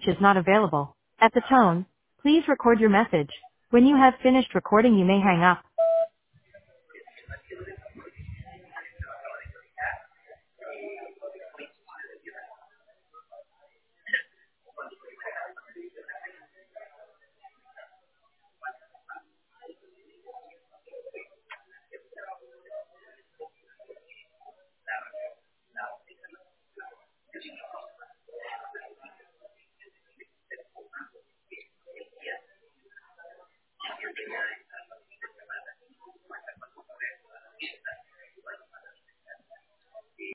reach is not available. At the tone, please record your message. When you have finished recording, you may hang up.